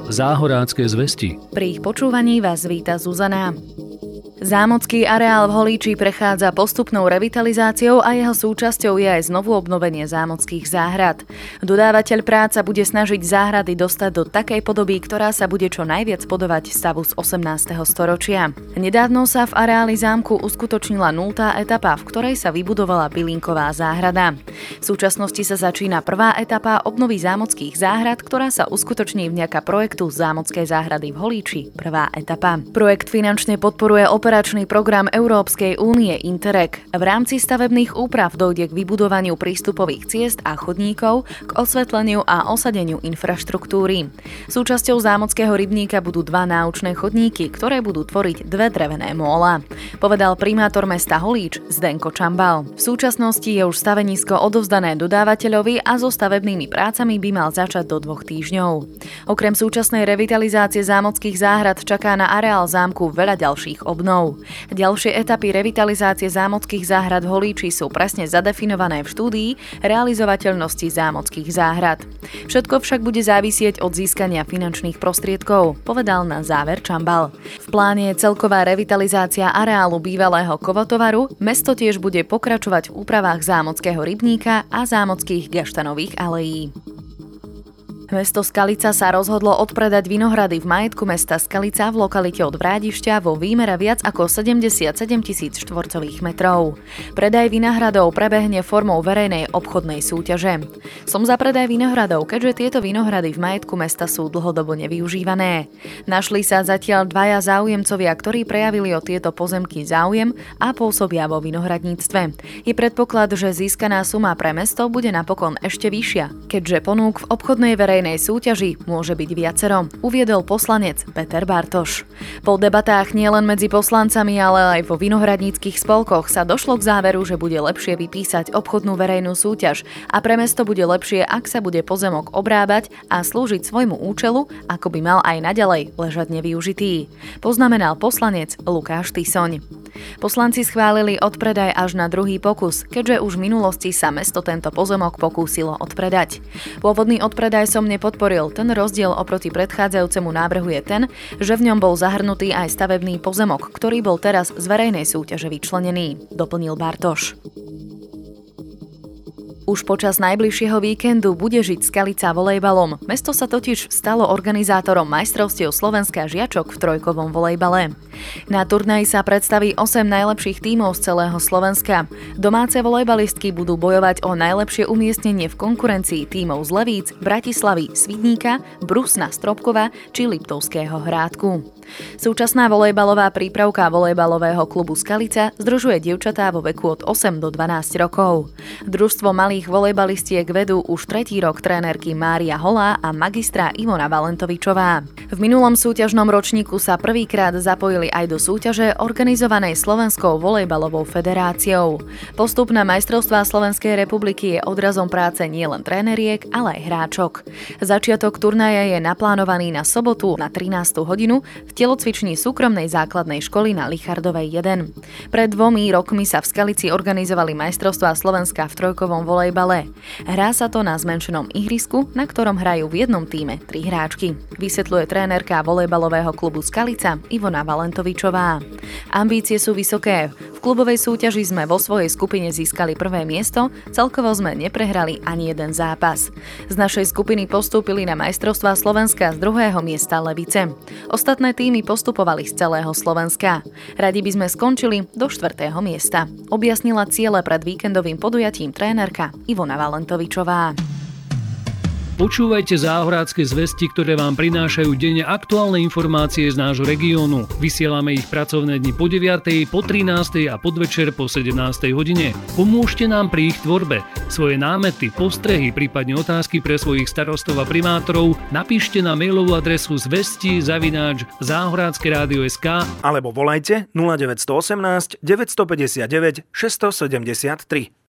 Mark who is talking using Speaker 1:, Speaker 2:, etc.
Speaker 1: Záhorácke zvesti.
Speaker 2: Pri ich počúvaní vás víta Zuzana. Zámocký areál v Holíči prechádza postupnou revitalizáciou a jeho súčasťou je aj znovu obnovenie zámockých záhrad. Dodávateľ prác sa bude snažiť záhrady dostať do takej podoby, ktorá sa bude čo najviac podobať stavu z 18. storočia. Nedávno sa v areáli zámku uskutočnila 0. etapa, v ktorej sa vybudovala bylinková záhrada. V súčasnosti sa začína prvá etapa obnovy zámockých záhrad, ktorá sa uskutoční vďaka projektu Zámockej záhrady v Holíči, prvá etapa. Projekt finančne podporuje operačný program Európskej únie Interreg. V rámci stavebných úprav dojde k vybudovaniu prístupových ciest a chodníkov, k osvetleniu a osadeniu infraštruktúry. Súčasťou zámockého rybníka budú 2 náučné chodníky, ktoré budú tvoriť 2 drevené móla, povedal primátor mesta Holíč Zdenko Čambal. V súčasnosti je už stavenisko odovzdané dodávateľovi a so stavebnými prácami by mal začať do 2 týždňov. Okrem súčasnej revitalizácie zámockých záhrad čaká na areál zámku veľa ďalších obnov. Ďalšie etapy revitalizácie zámockých záhrad v Holíči sú presne zadefinované v štúdii realizovateľnosti zámockých záhrad. Všetko však bude závisieť od získania finančných prostriedkov, povedal na záver Čambal. V pláne je celková revitalizácia areálu bývalého kovotovaru, mesto tiež bude pokračovať v úpravách zámockého rybníka a zámockých gaštanových alejí. Mesto Skalica sa rozhodlo odpredať vinohrady v majetku mesta Skalica v lokalite od Vrádišťa vo výmere viac ako 77 000 štvorcových metrov. Predaj vinohradov prebehne formou verejnej obchodnej súťaže. Som za predaj vinohradov, keďže tieto vinohrady v majetku mesta sú dlhodobo nevyužívané. Našli sa zatiaľ 2 záujemcovia, ktorí prejavili o tieto pozemky záujem a pôsobia vo vinohradníctve. Je predpoklad, že získaná suma pre mesto bude napokon ešte vyššia, keďže ponúk v obchodnej verejnej súťaži môže byť viacero, uviedol poslanec Peter Bartoš. Po debatách nielen medzi poslancami, ale aj vo vinohradníckych spolkoch sa došlo k záveru, že bude lepšie vypísať obchodnú verejnú súťaž a pre mesto bude lepšie, ak sa bude pozemok obrábať a slúžiť svojmu účelu, ako by mal aj naďalej ležať nevyužitý, poznamenal poslanec Lukáš Tisoň. Poslanci schválili odpredaj až na druhý pokus, keďže už v minulosti sa mesto tento pozemok pokúsilo odpredať. Pôvodný odpredaj som nepodporil, ten rozdiel oproti predchádzajúcemu návrhu je ten, že v ňom bol zahrnutý aj stavebný pozemok, ktorý bol teraz z verejnej súťaže vyčlenený, doplnil Bartoš. Už počas najbližšieho víkendu bude žiť Skalica volejbalom. Mesto sa totiž stalo organizátorom majstrovstiev Slovenska žiačok v trojkovom volejbale. Na turnaji sa predstaví 8 najlepších tímov z celého Slovenska. Domáce volejbalistky budú bojovať o najlepšie umiestnenie v konkurencii tímov z Levíc, Bratislavy, Svidníka, Brusna, Stropkova či Liptovského Hrádku. Súčasná volejbalová prípravka volejbalového klubu Skalica združuje dievčatá vo veku od 8 do 12 rokov. Družstvo malých volejbalistiek vedú už 3. rok trénerky Mária Holá a magistra Ivona Valentovičová. V minulom súťažnom ročníku sa prvýkrát zapojili aj do súťaže organizovanej Slovenskou volejbalovou federáciou. Postup na majstrovstvá Slovenskej republiky je odrazom práce nielen tréneriek, ale aj hráčok. Začiatok turnaja je naplánovaný na sobotu na 13. hodinu v telocvični súkromnej základnej školy na Lichardovej 1. Pred 2 rokmi sa v Skalici organizovali majstrovstvá Slovenska v trojkovom volejbale. Hrá sa to na zmenšenom ihrisku, na ktorom hrajú v jednom tíme 3 hráčky, vysvetľuje trénerka volejbalového klubu Skalica Ivona Valentovičová. Ambície sú vysoké. V klubovej súťaži sme vo svojej skupine získali prvé miesto, celkovo sme neprehrali ani jeden zápas. Z našej skupiny postúpili na majstrovstvá Slovenska z 2. miesta Levice. Ostatné týmy postupovali z celého Slovenska. Radi by sme skončili do 4. miesta, objasnila ciele pred víkendovým podujatím trénerka Ivona Valentovičová.
Speaker 1: Počúvajte Záhorácke zvesti, ktoré vám prinášajú denne aktuálne informácie z nášho regiónu. Vysielame ich pracovné dni po 9, po 13 a podvečer po 17 hodine. Pomôžte nám pri ich tvorbe. Svoje námety, postrehy, prípadne otázky pre svojich starostov a primátorov napíšte na mailovú adresu zvesti@zahorackeradio.sk
Speaker 3: alebo volajte 0918 959 673.